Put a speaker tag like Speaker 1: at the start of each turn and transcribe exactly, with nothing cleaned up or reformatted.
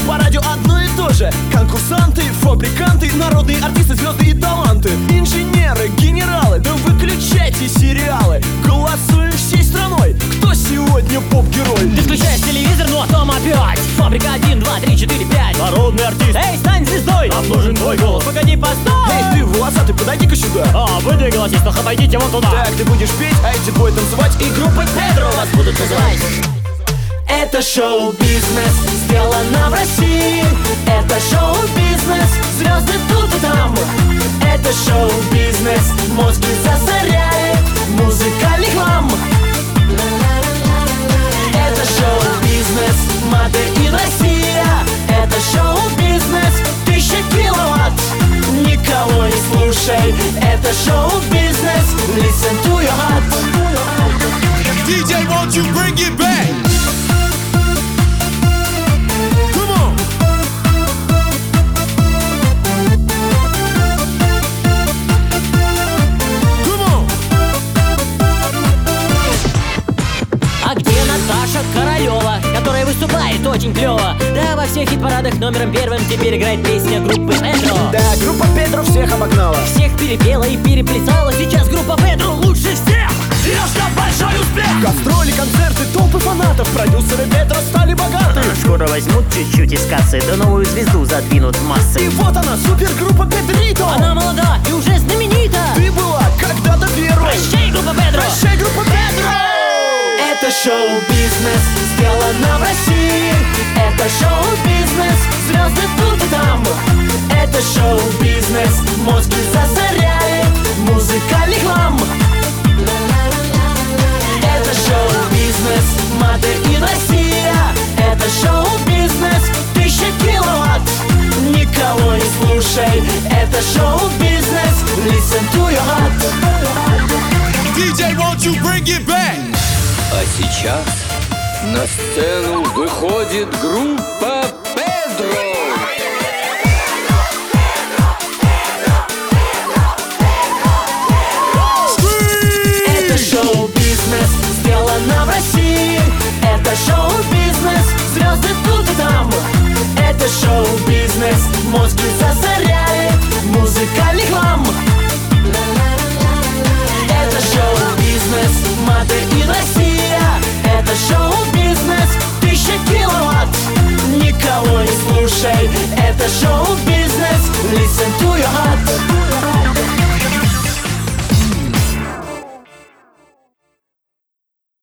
Speaker 1: по радио одно и то же. Конкурсанты, фабриканты, народные артисты, звезды и таланты. Инженеры, генералы, да выключайте сериалы. Голосуем всей страной, кто сегодня поп-герой.
Speaker 2: Ты включаешь телевизор, ну а там опять Фабрика один, два, три, четыре, пять.
Speaker 1: Народный артист,
Speaker 2: Эй, стань звездой,
Speaker 1: нам нужен твой голос.
Speaker 2: погоди, постой.
Speaker 1: Эй, ты волосатый, подойди-ка сюда.
Speaker 2: А, вы две голосистых, отойдите вон туда.
Speaker 1: Так, ты будешь петь, а эти двое танцевать. И группой Педро вас будут называть.
Speaker 2: Это шоу-бизнес, сделано в России. Это шоу-бизнес, звезды тут и там. Это шоу-бизнес, мозги засоряет музыкальный хлам. Это шоу-бизнес, Made in Россия. Это шоу-бизнес, тысяча киловатт. Никого не слушай, это шоу-бизнес. Listen to your heart.
Speaker 3: ди джей, won't you bring it back? Come on. Come on.
Speaker 2: А где Наташа Королева, которая выступает очень клево? Да, во всех хит-парадах номером первым теперь играет песня группы Педро.
Speaker 1: Да, группа Педро всех обогнала.
Speaker 2: Всех перепела и переплясала. Сейчас группа Педро лучше всех. Сережка, большой успех!
Speaker 1: Гастроли, концерты, толпы фанатов. Продюсеры Педро стали богаты.
Speaker 4: Скоро возьмут чуть-чуть из кассы, да новую звезду задвинут в массы.
Speaker 1: И вот она, супергруппа Педрито.
Speaker 2: Она молода и уже знаменита.
Speaker 1: Ты была когда-то первой.
Speaker 2: Прощай, группа Педро!
Speaker 1: Прощай, группа Педро!
Speaker 2: Это шоу-бизнес, сделано в России. Это шоу-бизнес, звезды тут и там. Это шоу-бизнес, мозги засоряет музыкальный хлам. Это шоу-бизнес, Made in Россия. Это шоу-бизнес, тысяча киловатт. Никого не слушай, это шоу-бизнес. Listen to your heart.
Speaker 3: ди джей, won't you bring it back?
Speaker 5: А сейчас на сцену выходит группа Педро.
Speaker 2: Это шоу-бизнес, сделано в России. Это шоу-бизнес, звезды тут и там. Это шоу-бизнес, мозги